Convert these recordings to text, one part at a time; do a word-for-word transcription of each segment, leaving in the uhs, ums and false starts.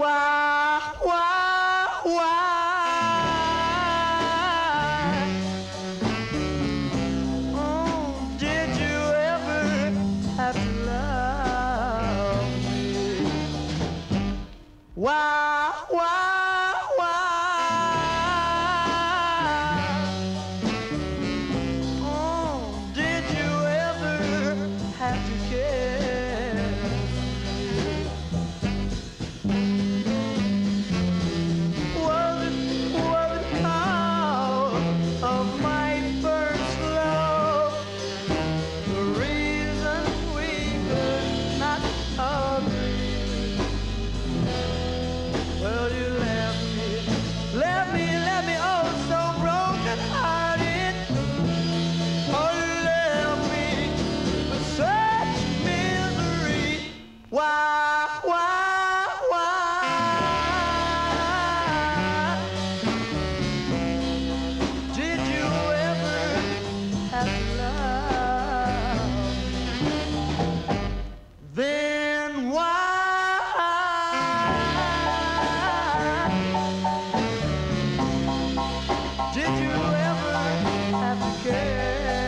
Why, why, why? Oh, did you ever have to love me? Why, why, why? Oh, did you ever have to care? Was it, was it cause of my first love? The reason we could not agree. Well, you left me, left me, left me oh so broken hearted. Oh, you left me with such misery. Why, why, why? Did you ever have to love? Then why did you ever have to care?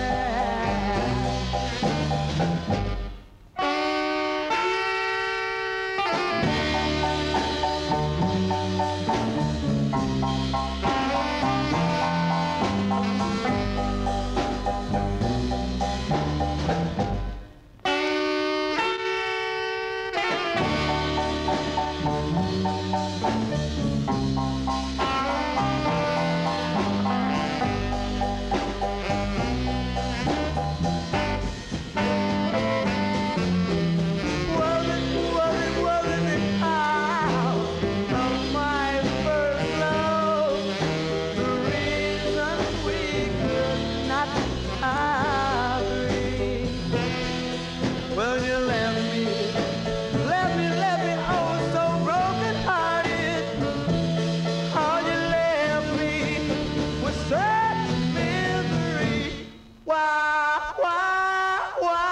Was it, was it, wasn't it cause of my first love? The reason we could not agree. Well, you left me, left me, left me oh so broken hearted. Oh, you left me with such misery. Why, why, why?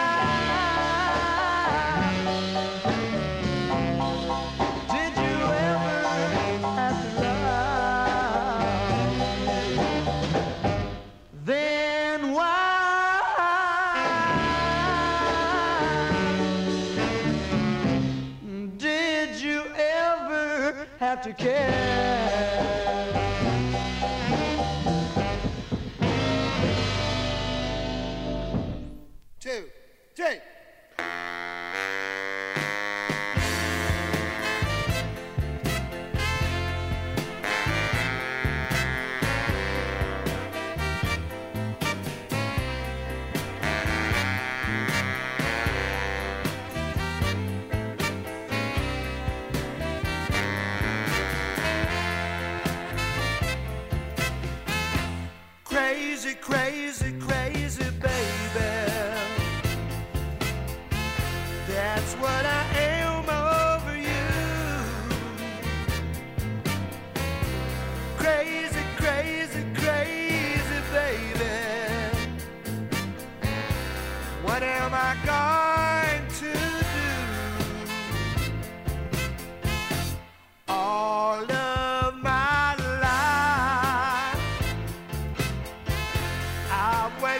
Did you ever have to love me? Then why did you ever have to care? Two, three. Crazy, crazy, crazy, baby. That's what I am over you. Crazy, crazy, crazy, baby. What am I going to do? All of my life I've waited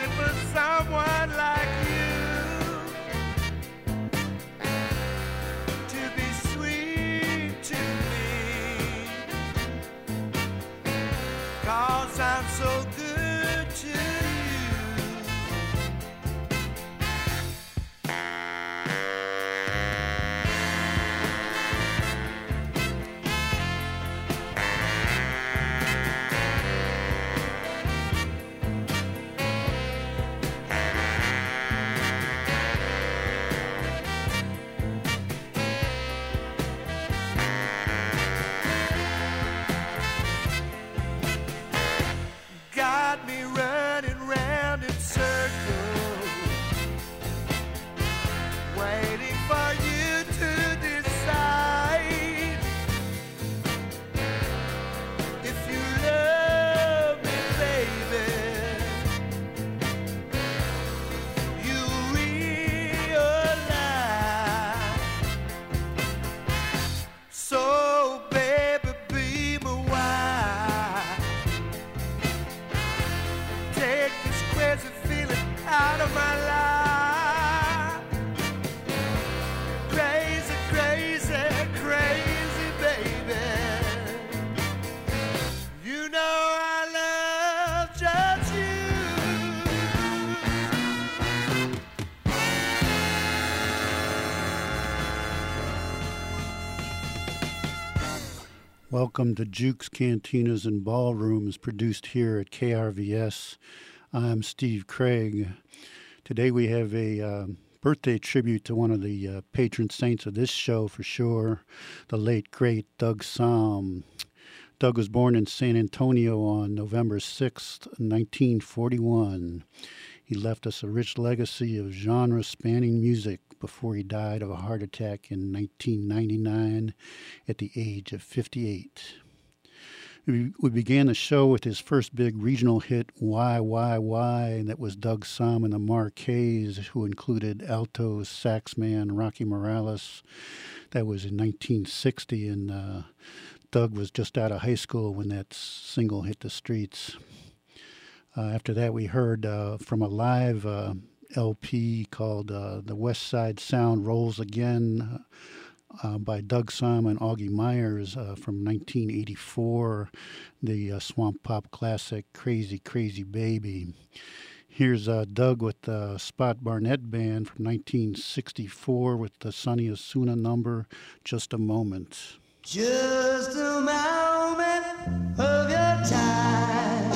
Welcome to Jukes, Cantinas, and Ballrooms, produced here at K R V S. I'm Steve Craig. Today we have a uh, birthday tribute to one of the uh, patron saints of this show for sure, the late, great Doug Sahm. Doug was born in San Antonio on November sixth, nineteen forty-one. He left us a rich legacy of genre-spanning music before he died of a heart attack in nineteen ninety-nine at the age of fifty-eight. We, we began the show with his first big regional hit, Why, Why, Why, and that was Doug Sahm and the Marqués, who included alto sax man Rocky Morales. That was in nineteen sixty, and uh, Doug was just out of high school when that single hit the streets. Uh, after that, we heard uh, from a live uh, L P called uh, The West Side Sound Rolls Again uh, by Doug Sahm and Augie Myers uh, from nineteen eighty-four, the uh, swamp pop classic Crazy Crazy Baby. Here's uh, Doug with the Spot Barnett Band from nineteen sixty-four with the Sonny Osuna number, Just a Moment. Just a moment of your time.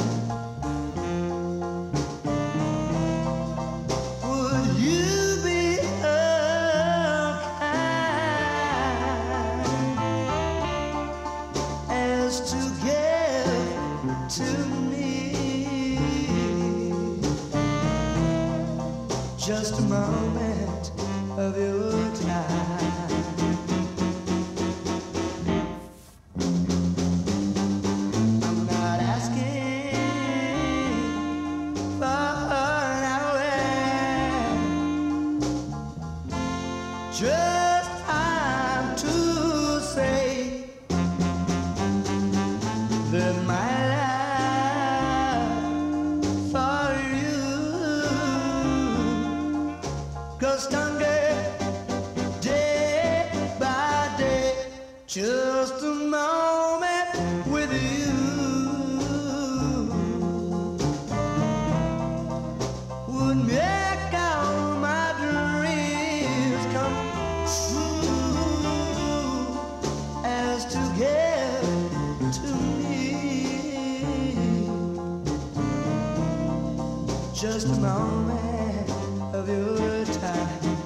Just a moment of your time. I'm not asking for an hour, just time to say that my just a moment with you would make all my dreams come true, as to give to me just a moment of your time.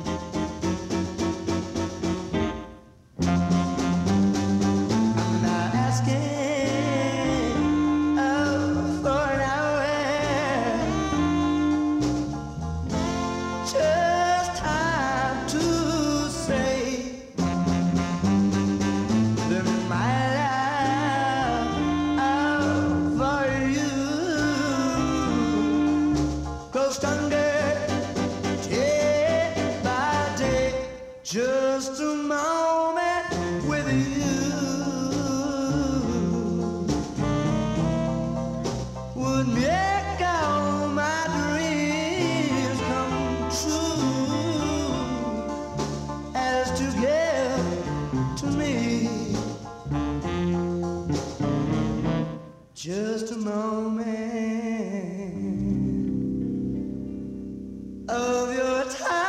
Just a moment with you would make all my dreams come true, as to give to me just a moment of your time.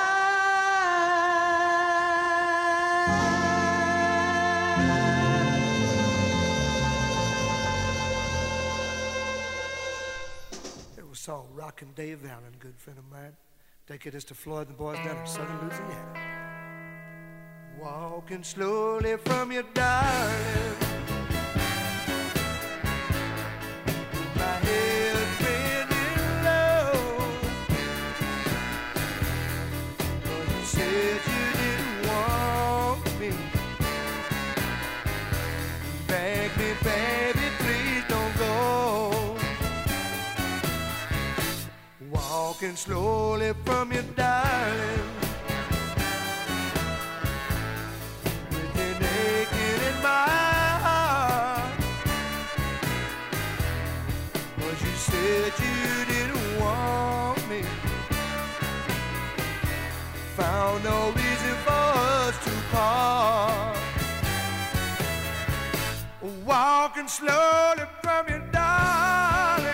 Song Rockin' Dave Allen, good friend of mine. Dedicated to Floyd and the boys down in southern Louisiana. Walking slowly from your darling, my head bending low. But you said you didn't want me. Beg me, baby, please don't go. Walking slowly from your darling, with you naked in my heart. But you said you didn't want me. Found no reason for us to part. Walking slowly from your darling,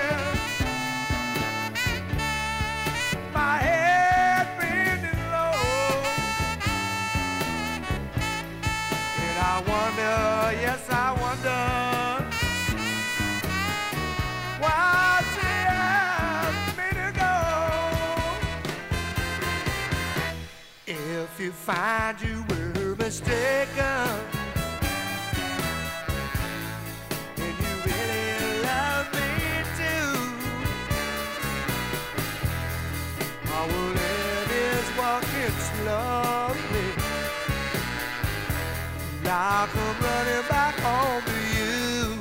my head bending low, and I wonder, yes I wonder, you find you were mistaken and you really love me too, I will end is walking slowly, and I'll come running back home to you.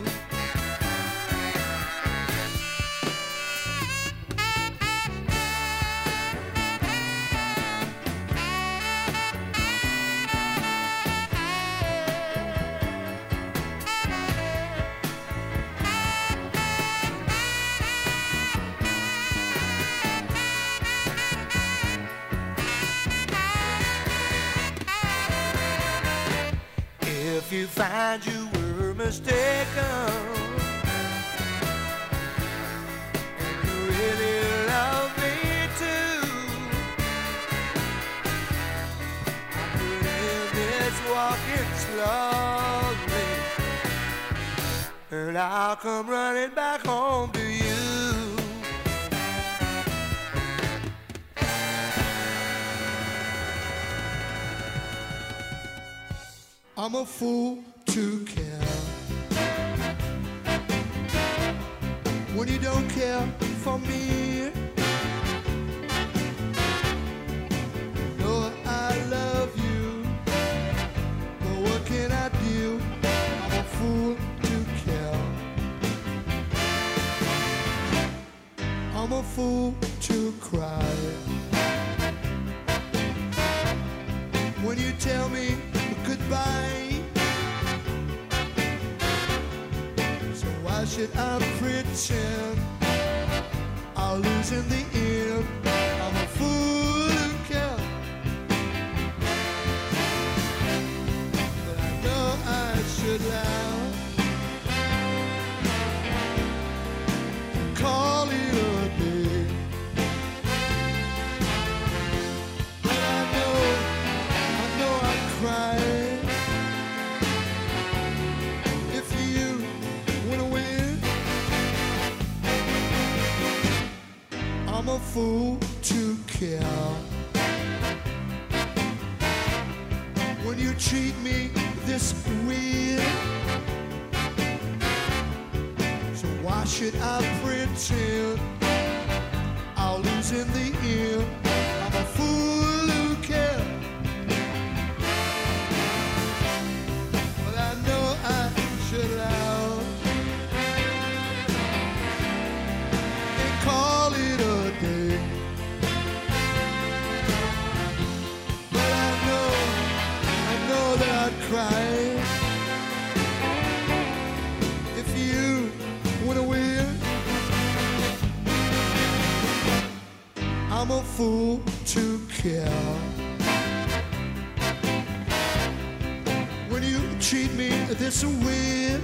If you find you were mistaken and you really love me too, I could end this walking slowly, and I'll come running back home to you. I'm a fool to care when you don't care for me. No, I love you, but what can I do? I'm a fool to care. I'm a fool to cry when you tell me goodbye. So why should I pretend I'll lose in the end? I'm a fool who cares, but I know I should laugh, call it a day. But I know, I know I'd cry I'm a fool to care when you treat me this way. So why should I pretend I'll lose in the end? I'm a fool who cares, but I know I should laugh and call it a day. But I know, I know that I'd cry if you went away. I'm a fool to care when you treat me this way.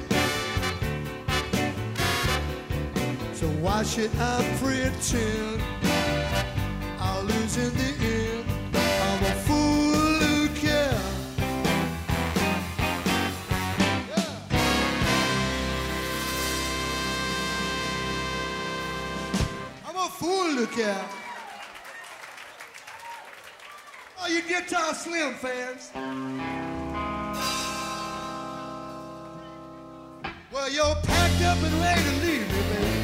So why should I pretend I'll lose in the end? I'm a fool who cares. Yeah. I'm a fool who cares. Oh, you Guitar Slim fans. Well, you're packed up and ready to leave me, baby.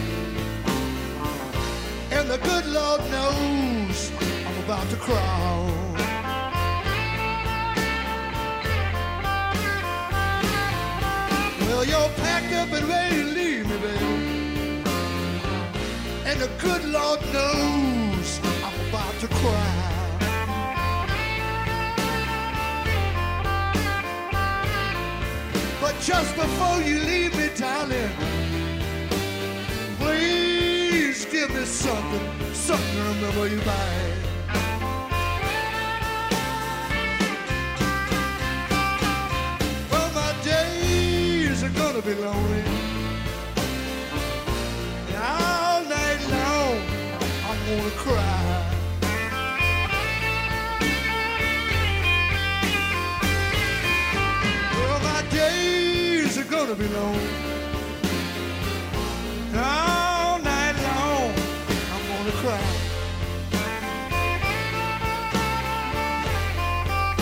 And the good Lord knows I'm about to crawl. Well, you're packed up and ready to leave me, baby. And the good Lord knows I'm about to cry. But just before you leave me, darling, please give me something, something to remember you by. Well, my days are gonna be lonely, and all night long I'm gonna cry. Well, my days are gonna be lonely, and all night long I'm gonna cry.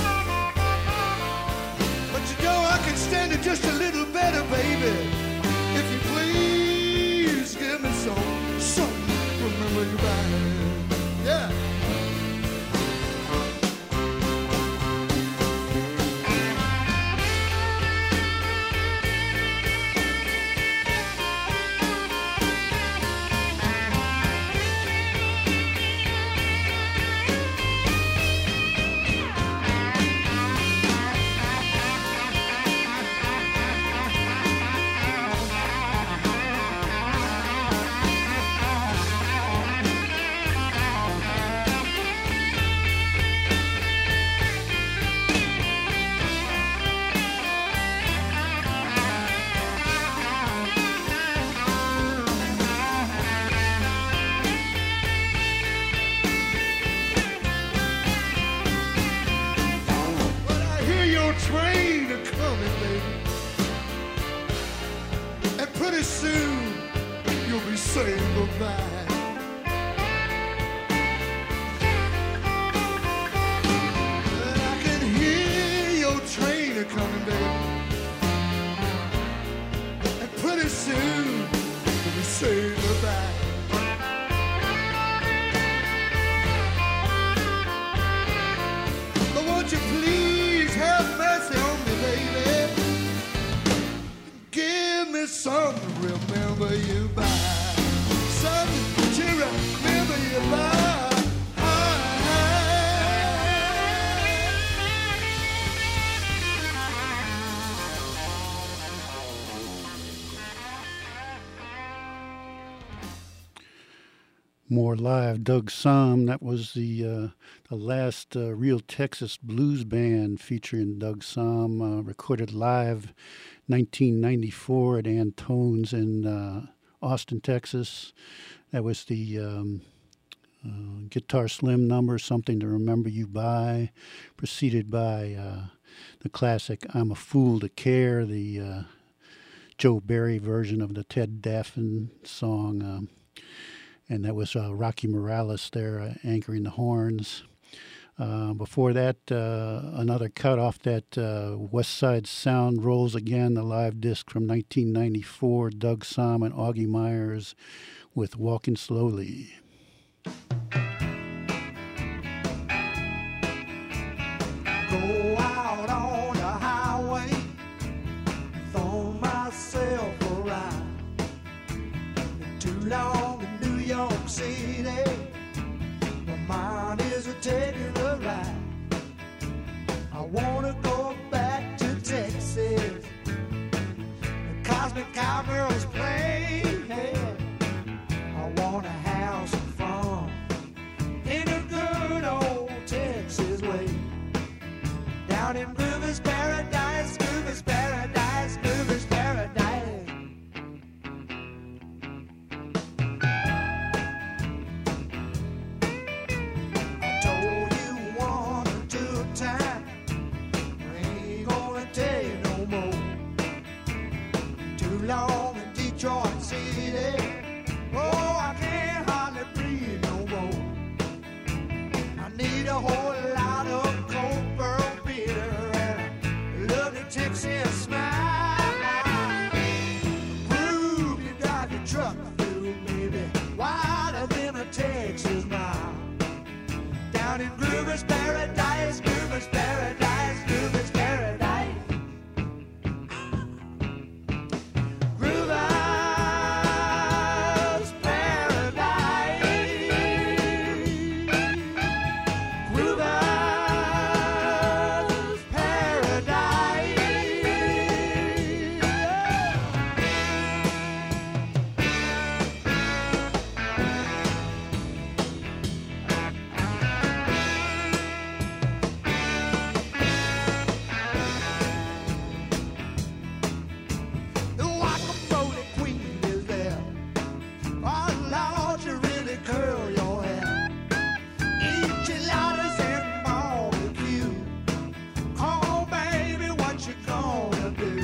pretty soon you'll be saying goodbye. And I can hear your train a coming, baby. And pretty soon you'll be saying goodbye. But won't you please have mercy on me, baby? Give me something to remember you by. Something to remember you by. More live, Doug Sahm. That was the uh, the last uh, real Texas blues band featuring Doug Sahm, uh, recorded live nineteen ninety-four at Antone's in uh, Austin, Texas. That was the um, uh, Guitar Slim number, Something to Remember You By, preceded by uh, the classic I'm a Fool to Care, the uh, Joe Barry version of the Ted Daffin song. Um, and that was uh, Rocky Morales there uh, anchoring the horns. Uh, before that, uh, another cut off that uh, West Side Sound Rolls Again, the live disc from nineteen ninety-four, Doug Sahm and Augie Myers with Walking Slowly. Go out on the highway, throw myself a ride. Too long in New York City, my mind is a taking a ride. I wanna go back to Texas, the Cosmic Cowgirls play. I wanna have some fun in a good old Texas way. Down in Groover's Paradise, Groover's Paradise, Groover's Paradise. I told you one or two times, I ain't gonna tell you no more. Too long in Detroit City, oh, I can't hardly breathe no more. I need a whole lot of cold burl beer and a lovely Texas smile. Prove you got your truck through, baby, wider than a Texas mile. Down in Groover's Paradise, Groover's Paradise, Groover's Paradise. Groover's Paradise. Groover's Paradise. The Wacomole Queen is there. Oh Lord, you really curl your hair. Enchiladas and barbecue. Come on, baby, what you gonna do?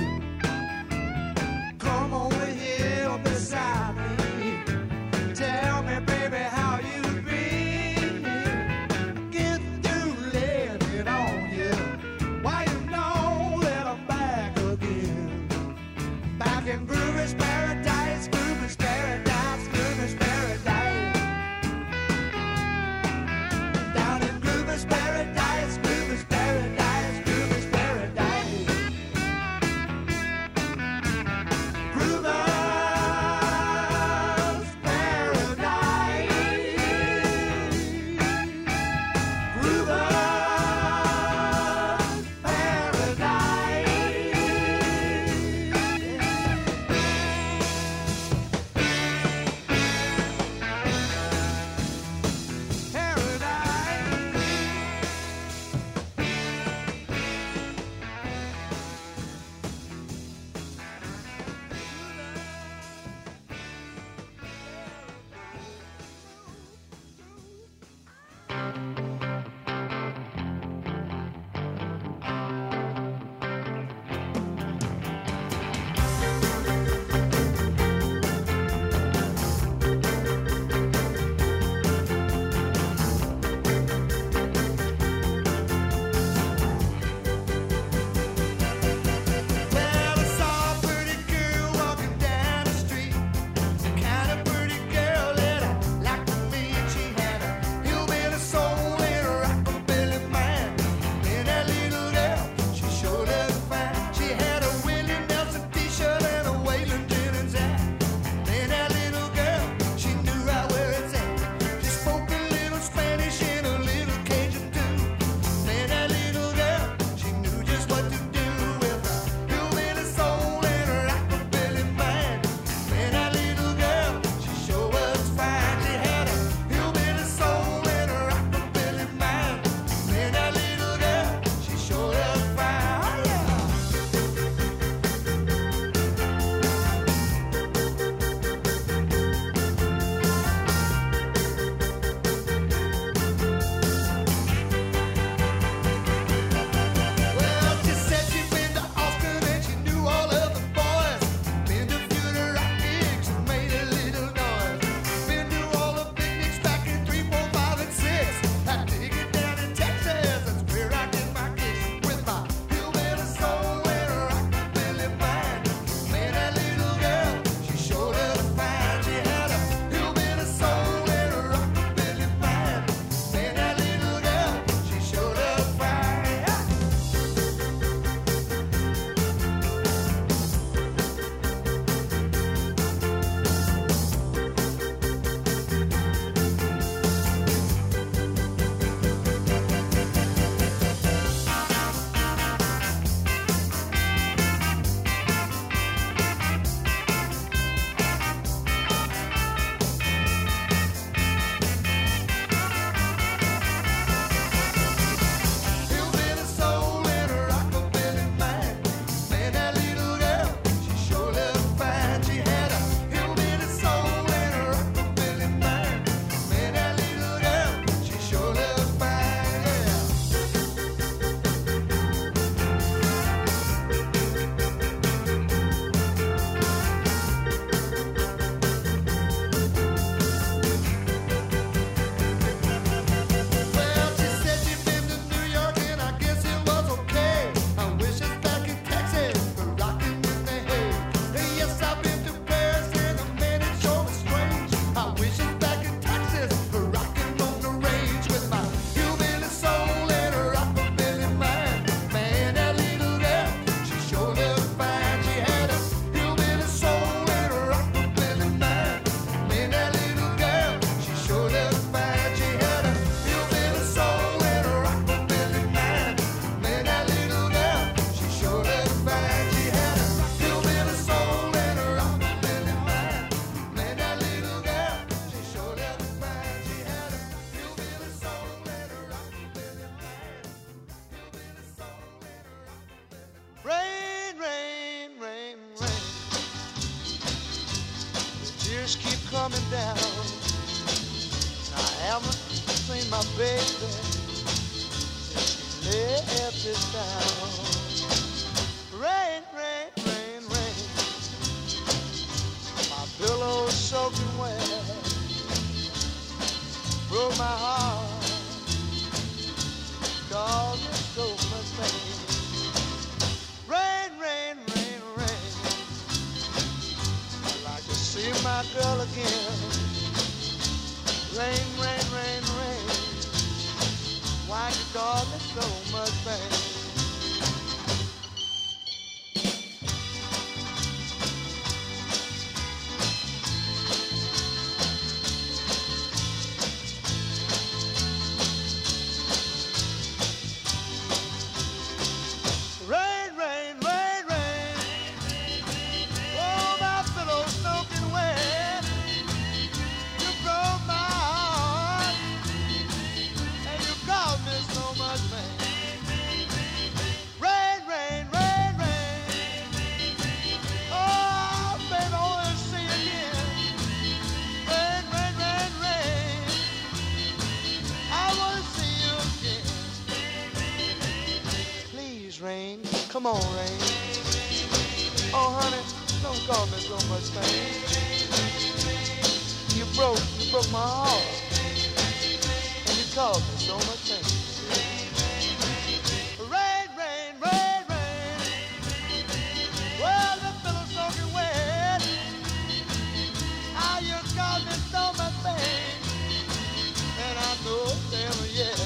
Come over here beside me. Tell me, baby, how you been. Get through living on you. Why you know that I'm back again. Back in Groover's Paradise, Groover's Paradise, Groover's Paradise. Down in Groover's Paradise, Groover's Paradise, Groover's Paradise. Groover's Paradise. Groover's Paradise. coming down. I haven't seen my baby since she left this town. Rain, rain, rain, rain, my pillow's soaking wet, broke my heart, caused me so much pain. Rain, rain, rain, rain, I'd like to see my girl again. Rain, rain, rain, rain, why you cause me so much pain? Come on, rain. Oh, honey, don't cause me so much pain. You broke, you broke my heart, and you caused me so much pain. Rain, rain, rain, rain. Well, the pillow's soaking wet. How you caused me so much pain, and I know it's damn yeah.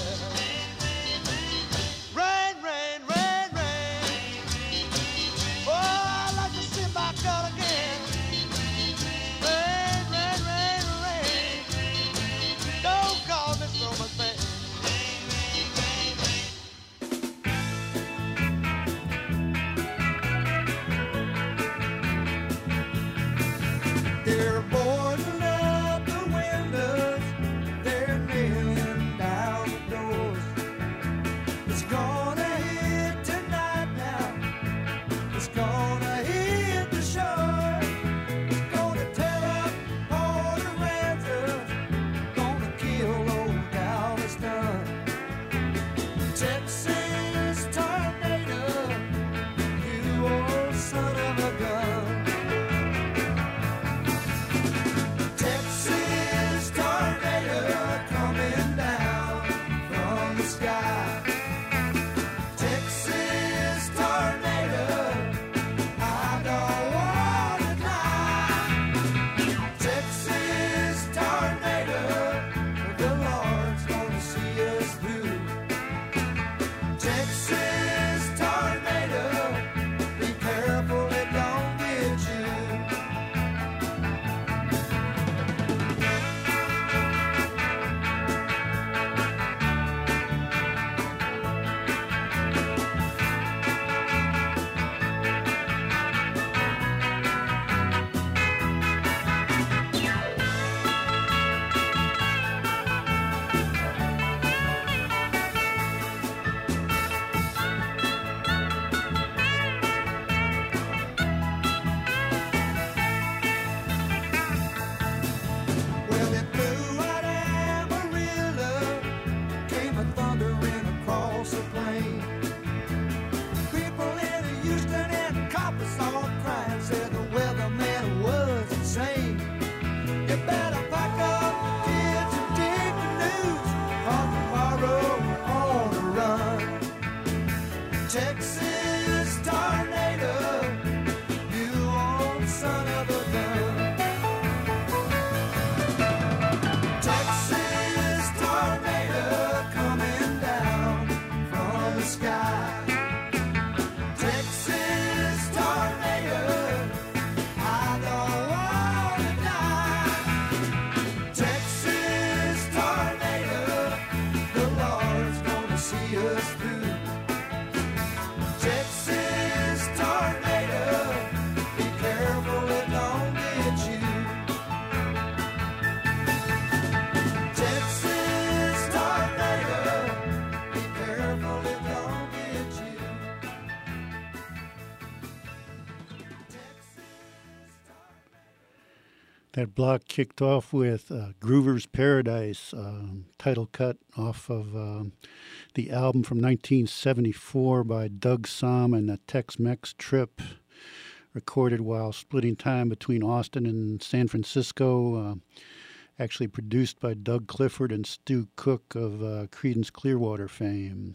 That block kicked off with uh, Groover's Paradise, um, title cut off of um, the album from nineteen seventy-four by Doug Sahm and a Tex-Mex Trip, recorded while splitting time between Austin and San Francisco, uh, actually produced by Doug Clifford and Stu Cook of uh, Creedence Clearwater fame.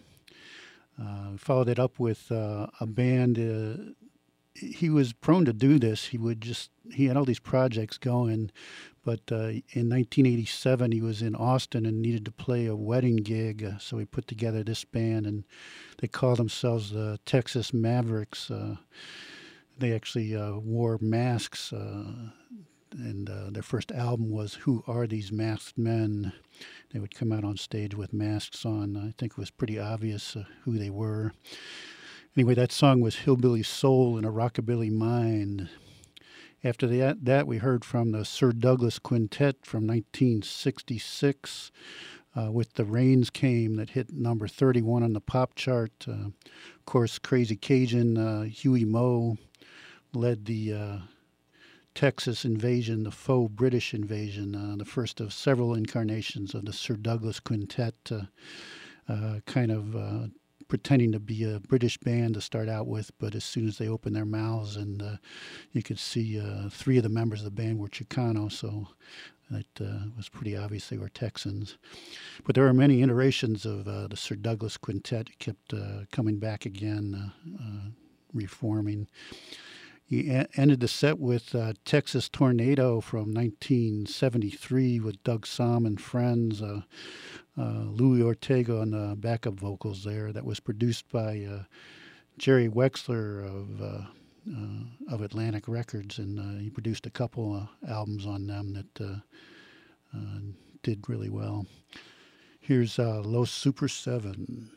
Uh, followed it up with uh, a band. Uh, he was prone to do this. He would just, he had all these projects going, but uh, in nineteen eighty-seven he was in Austin and needed to play a wedding gig, uh, so he put together this band, and they called themselves the uh, Texas Mavericks. Uh, they actually uh, wore masks, uh, and uh, their first album was Who Are These Masked Men? They would come out on stage with masks on. I think it was pretty obvious uh, who they were. Anyway, that song was Hillbilly Soul in a Rockabilly Mind. After that, that we heard from the Sir Douglas Quintet from nineteen sixty-six uh, with The Rains Came, that hit number thirty-one on the pop chart. Uh, of course, Crazy Cajun uh, Huey Moe led the uh, Texas invasion, the faux British invasion, uh, the first of several incarnations of the Sir Douglas Quintet, uh, uh, kind of uh, pretending to be a British band to start out with, but as soon as they opened their mouths, and uh, you could see uh, three of the members of the band were Chicano, so it uh, was pretty obvious they were Texans. But there are many iterations of uh, the Sir Douglas Quintet. It kept uh, coming back again, uh, uh, reforming. He a- ended the set with uh, Texas Tornado from nineteen seventy-three with Doug Sahm and friends, uh, uh, Louis Ortega on the backup vocals there. That was produced by uh, Jerry Wexler of uh, uh, of Atlantic Records, and uh, he produced a couple of albums on them that uh, uh, did really well. Here's uh, Los Super Seven.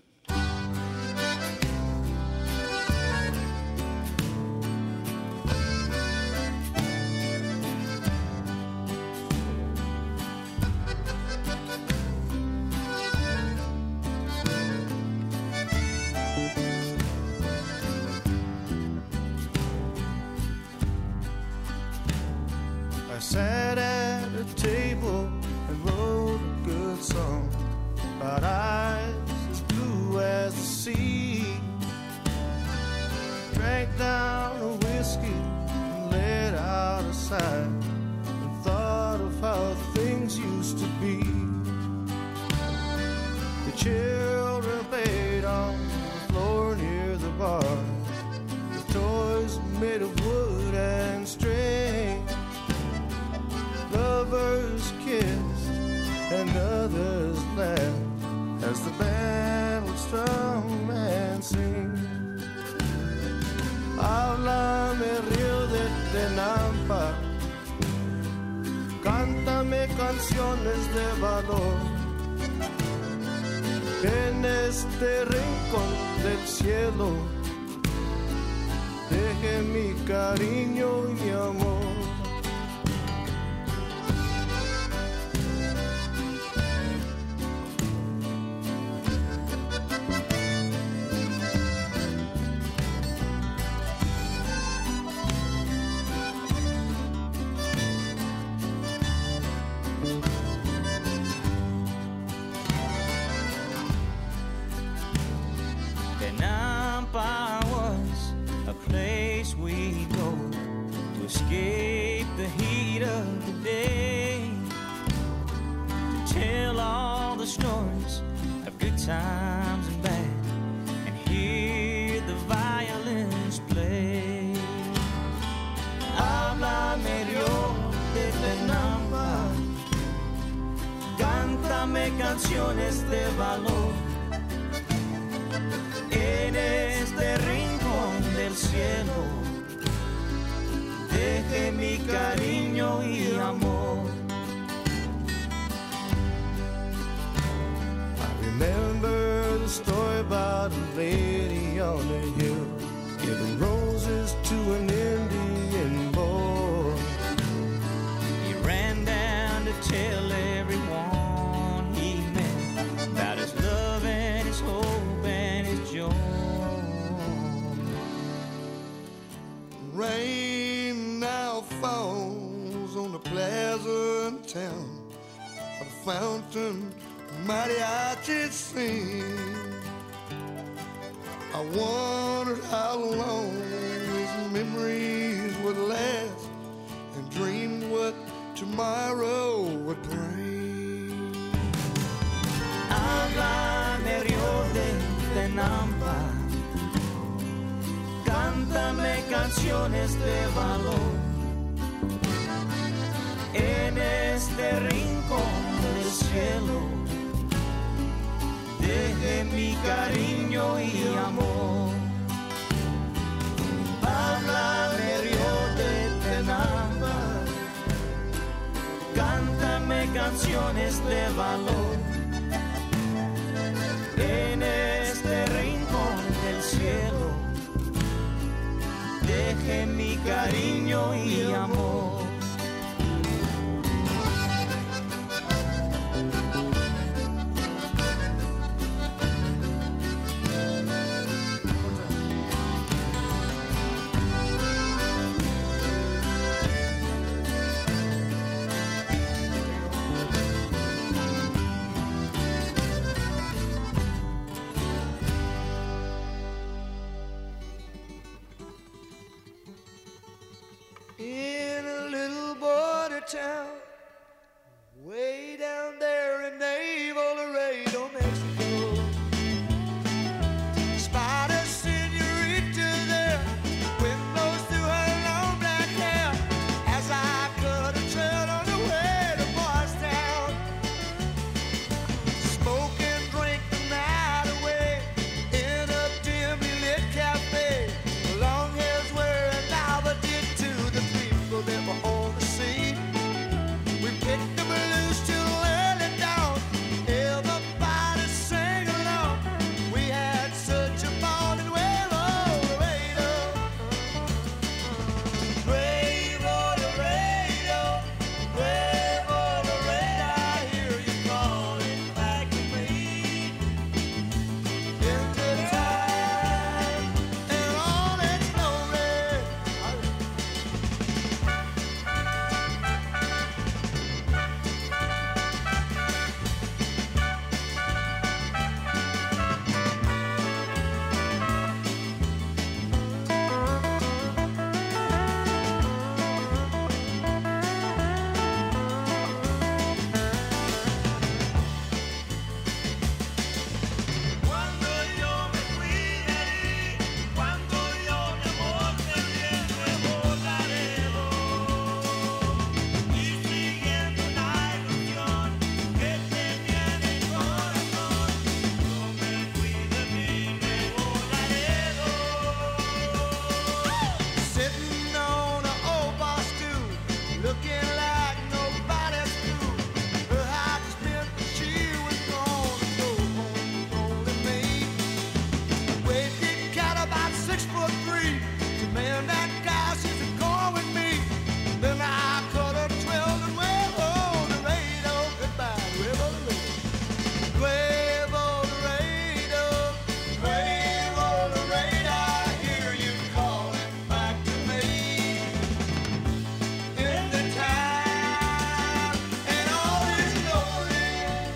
Sat at a table and wrote a good song about eyes as blue as the sea. Drank down a whiskey and let out a sigh, and thought of how things used to be. The children played on the floor near the bar, the toys made of wood and string. Lovers kissed and others laughed as the band would strum and sing. Háblame, río de Tenampa, cántame canciones de valor. En este rincón del cielo deje mi cariño y mi amor. Escape the heat of the day, to tell all the stories of good times and bad, and hear the violins play. Háblame, Dios de Tenampa, cántame canciones de valor. En este rincón del cielo deje mi cariño y amor. I remember the story about a lady on the hill giving roses to an Indian boy. He ran down to tell everyone he met about his love and his hope and his joy. Rain now falls on the pleasant town, by the fountain mighty arches sing. I wondered how long these memories would last, and dreamed what tomorrow would bring. Háblame, río de Tenampa, cántame canciones de valor. En este rincón del cielo deje mi cariño y amor. Háblame, río de Tenampa, cántame canciones de valor. En este rincón del cielo deje mi cariño y amor. In a little border town, way down there in Naval Laredo, Mexico, spied a senorita there, wind blows through her long black hair, as I cut a trail on the way to Boys Town. Smoke and drink the night away in a dimly lit cafe. Long hairs wearing novelty to the people that were on the scene. We picked them loose till early dawn. Everybody sang along. We had such a ball in Nuevo Laredo. Nuevo Laredo, Nuevo Laredo, I hear you calling back to me. In the time and all its glory. Cuando yo me fui de ahí, cuando yo mi amor perdí en Nuevo Laredo, y siguiendo una ilusión que tenía en el corazón, yo me fui de mi Nuevo Laredo. Sitting on an old bar stool, looking like nobody's fool. Her heart spent, but she was gone, so home only me. Weighted cat about six foot three. To man that guy, she's going with me. Then I cut her twelve and Nuevo Laredo. Goodbye, Nuevo Laredo. Nuevo Laredo, Nuevo Laredo, I hear you calling back to me. In the time and all its glory.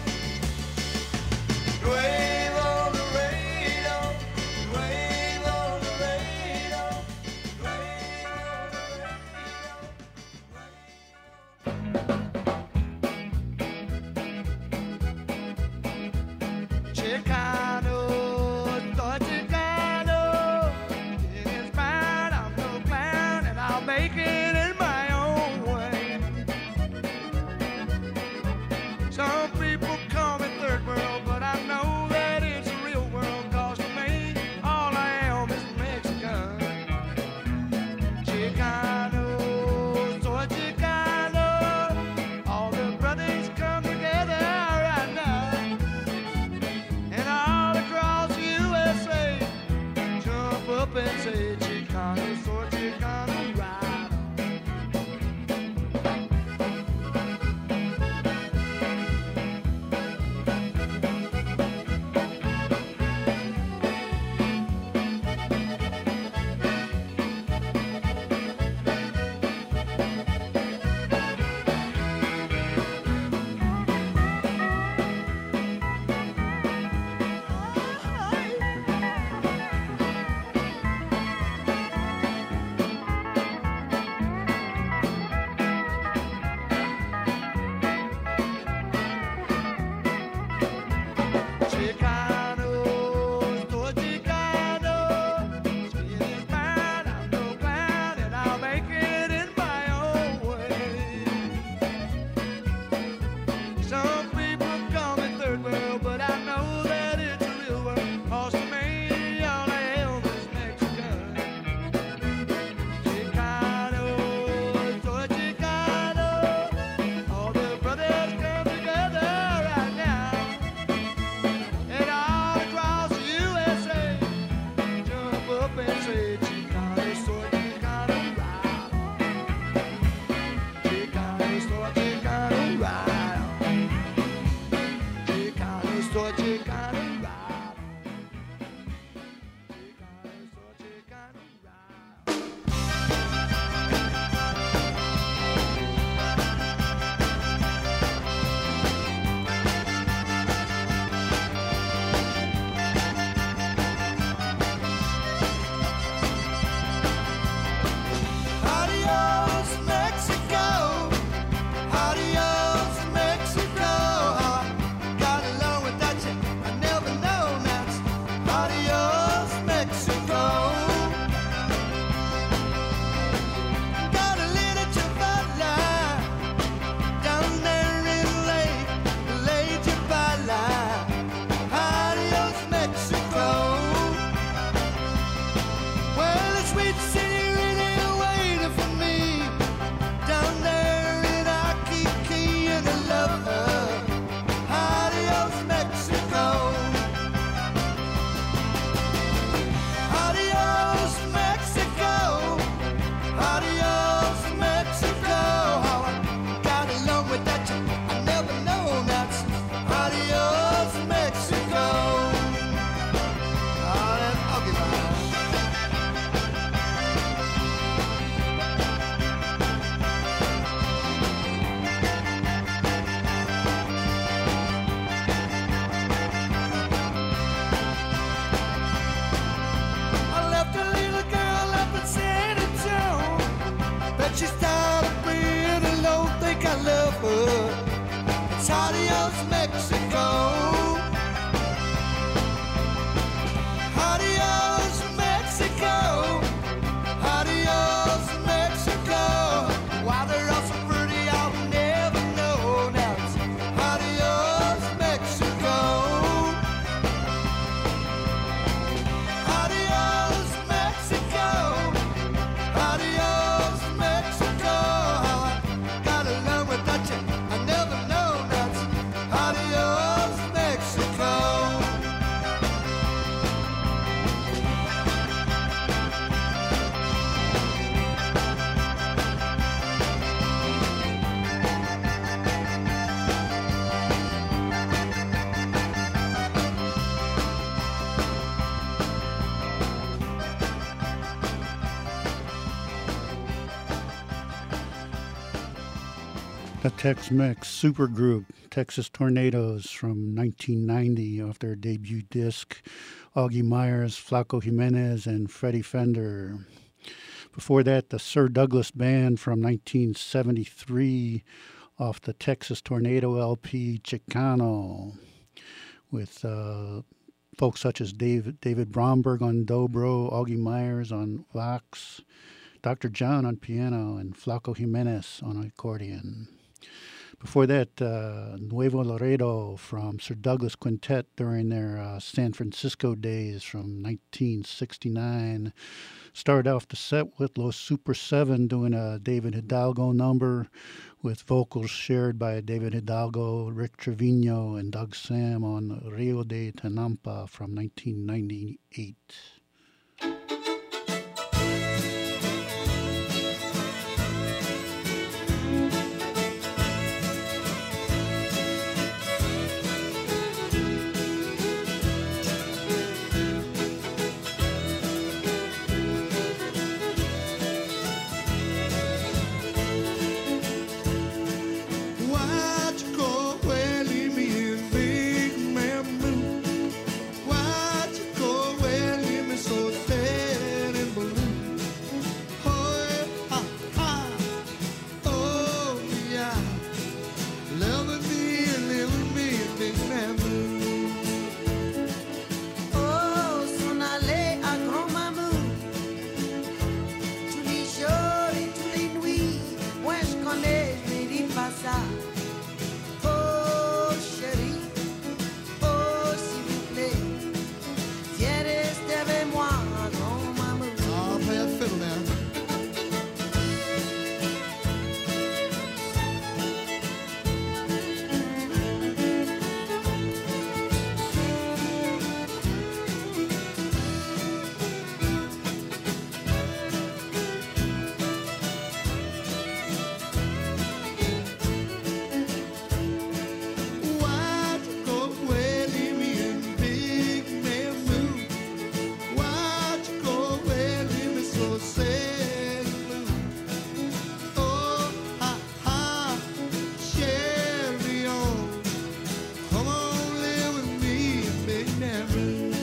Nuevo Laredo, Nuevo Laredo, Nuevo Laredo. Chicano, soy Chicano. It is fine, I'm no clown, and I'll make it in my own way. Some people call me third world, but I know that it's a real world, 'cause to me, all I am is Mexican. Chicano, soy Chicano. All the brothers come together right now, and all across the U S A jump up and say Chicano, soy Chicano, right on. she's tired of being alone, think I love her. It's adios, Mexico. Adios, Mexico. Adios, Mexico. Why they're all so pretty, I'll never know. Now it's adios, Mexico. Adios, Mexico. Adios, Mexico. How I got along without you, I never know. Now it's adios, Mexico. The Tex-Mex supergroup Texas Tornadoes from nineteen ninety off their debut disc, Augie Myers, Flaco Jimenez, and Freddie Fender. Before that, the Sir Douglas Band from nineteen seventy-three off the Texas Tornado L P Chicano, with uh, folks such as David, David Bromberg on dobro, Augie Myers on vox, Doctor John on piano, and Flaco Jimenez on accordion. Before that, uh, Nuevo Laredo from Sir Douglas Quintet during their uh, San Francisco days from nineteen sixty-nine. Started off the set with Los Super seven doing a David Hidalgo number with vocals shared by David Hidalgo, Rick Trevino, and Doug Sam on Rio de Tenampa from nineteen ninety-eight. Why'd you go away, leave me in big man mood? Why'd you go away, leave me so sad and blue? Oh, yeah, ha, ha. Oh, yeah. Loving me, living me in big man mood. Oh, s'en allait à grand maman tous les jours et tous les nuits. Ouais, je connais, je ne dis pas ça. Oh, chérie, oh, s'il vous plaît, viens rester avec moi, grand maman. I'll play a fiddle now. Why'd you go away, leave me in big man mood? Why'd you go away, leave me so sad and blue? Oh, ha, ha, carry on. Come on, live with me in big man mood.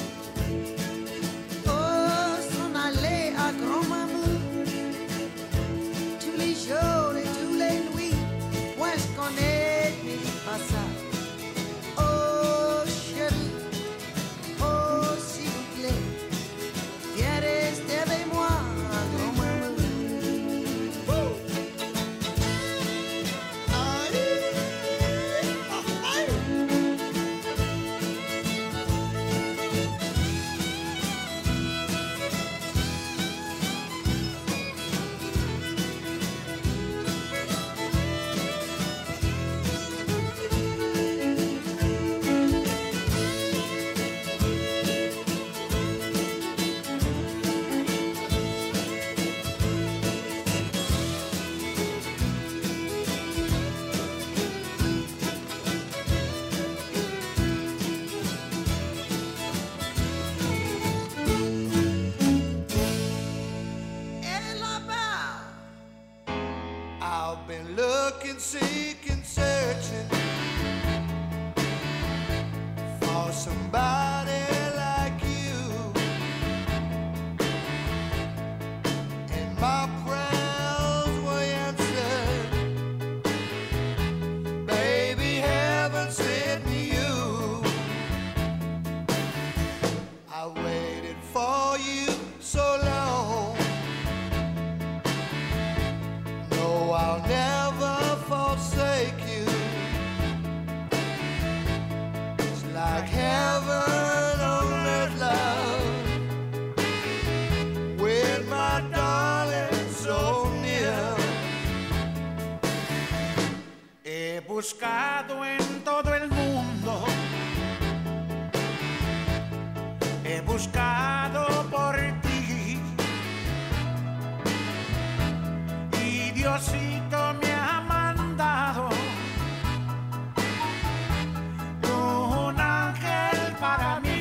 Oh, s'en allait à grand maman tous les jours et tous les nuits. Ouais, je connais, je ne dis pas ça. Oh, chérie, oh, s'il vous plaît, viens rester avec moi, grand maman. Elle est là-bas. I've been looking, seeking, searching for somebody like you. And my prayers buscado en todo el mundo, he buscado por ti, y Diosito me ha mandado un ángel para mí.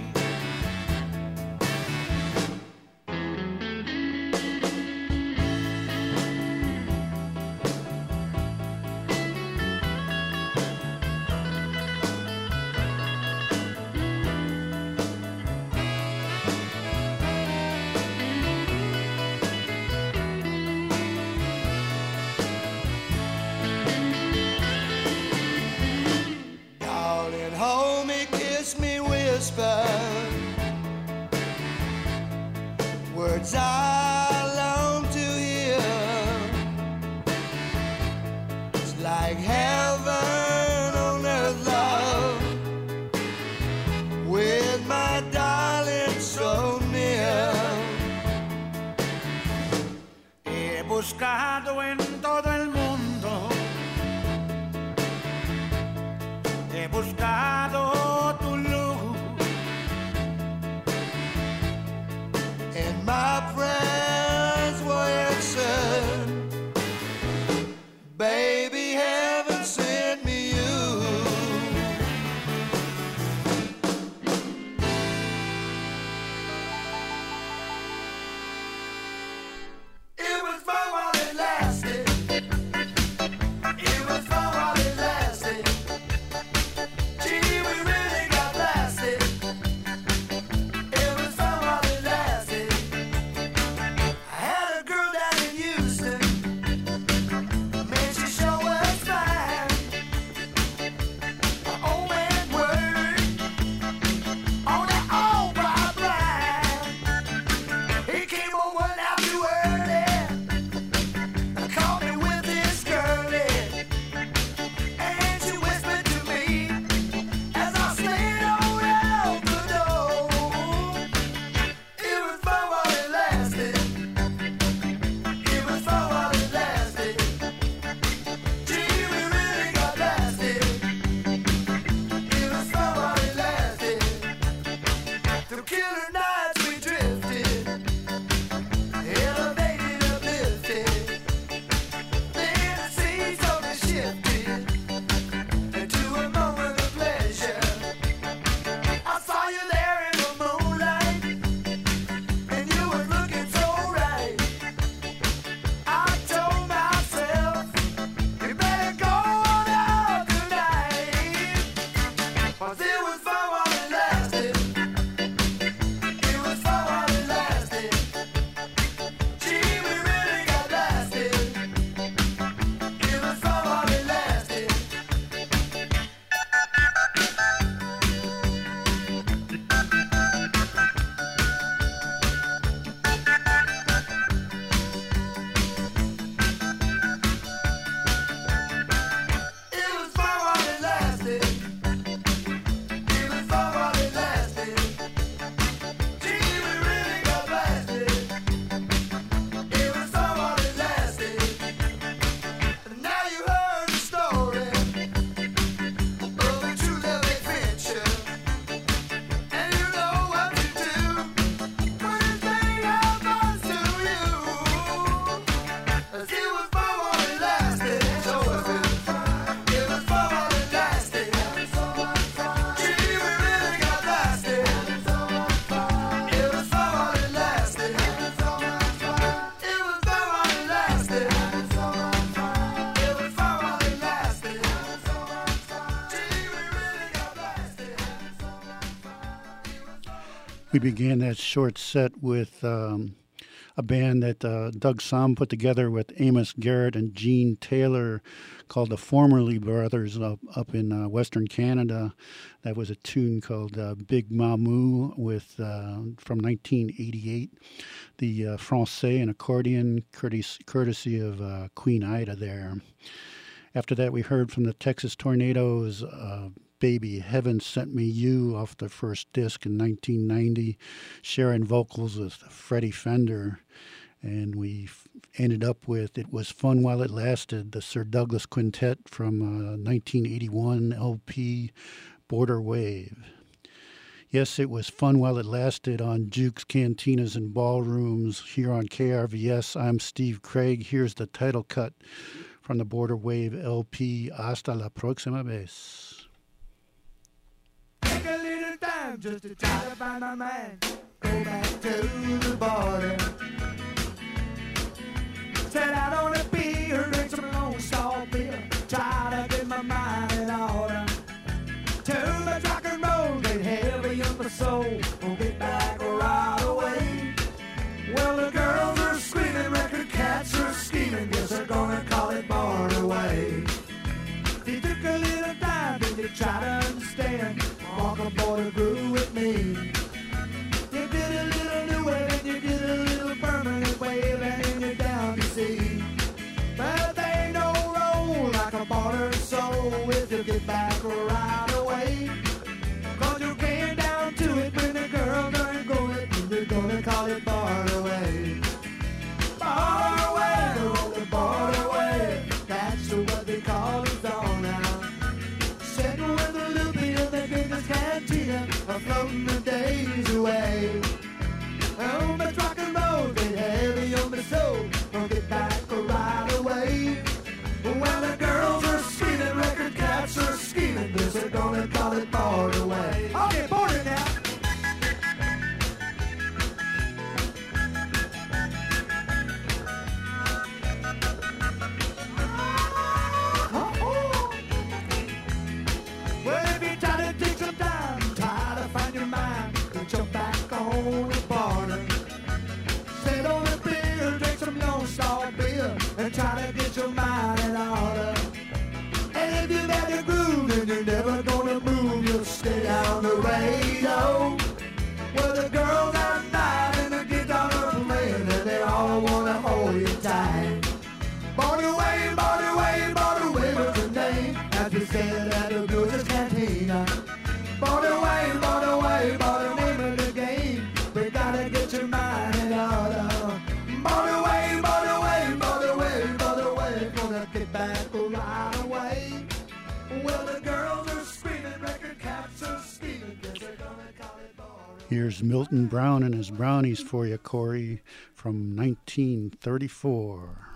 Words I long to hear. It's like heaven on earth, love, with my darling so near. He buscado en todo el mundo, he buscado tu luz. My friends were answered, baby, heaven sent me you. It was fun while it lasted. It was fun while it lasted. Gee, we really got blasted. It was fun while it lasted. We began that short set with um, a band that uh, Doug Somm put together with Amos Garrett and Gene Taylor called the Formerly Brothers up, up in uh, Western Canada. That was a tune called uh, Big Mamu with uh, from nineteen eighty-eight. The uh, Francais and accordion courtesy, courtesy of uh, Queen Ida there. After that, we heard from the Texas Tornadoes, uh, Baby, Heaven Sent Me You off the first disc in nineteen ninety, sharing vocals with Freddie Fender. And we f- ended up with It Was Fun While It Lasted, the Sir Douglas Quintet from uh, nineteen eighty-one L P Border Wave. Yes, it was fun while it lasted on Jukes, Cantinas, and Ballrooms here on K R V S. I'm Steve Craig. Here's the title cut from the Border Wave L P. Hasta la próxima vez. Take a little time just to try to find my mind. Go back to the border. Sit out on a pier, drink some Lone Star beer. Try to get my mind in order. Too much rock and roll, get heavy on my soul. Won't get back right away. Well, the girls are screaming, record cats are scheming. Guess they're gonna call it Border Wave. If you took a little time, then you try to understand. Walk a border groove with me. You get a little new wave and you get a little permanent wave, and then you're down to sea. But they ain't no roll like a border soul if you get back right away. Cause you came down to it when the girls aren't going, and they're gonna call it Border Wave. Border Wave, oh, the Border Wave, that's what they call it on now. Sitting with a loopy in the biggest cantina, floating the days away. Oh, but rock and roll, get heavy on my soul, don't get back right away. Well, the girls are screaming, record cats are scheming, guess they're gonna call it Border Wave. Okay, border now. Well, if you try to take some time, try to find your mind, and jump back on the border. Sit on a beer, drink some Lone Star beer, and try to get your mind in order. And if you've had a groove, then you're never gonna move, you'll stay on the radio. Well, the girls are night and the guitar are playing, and they all wanna hold you tight. Border Wave, Border Wave, Border Wave is the name, as we said at the Blues Cantina. Border Wave, Border Wave, Border name of the game, we gotta get your mind in order. Border Wave, Border Wave, Border Wave, Border Wave, gonna get back right away. Well, the girls are screaming, record cats are scheming, guess they're gonna call it Border. Here's Milton Brown and his Brownies for you, Corey, from nineteen thirty-four.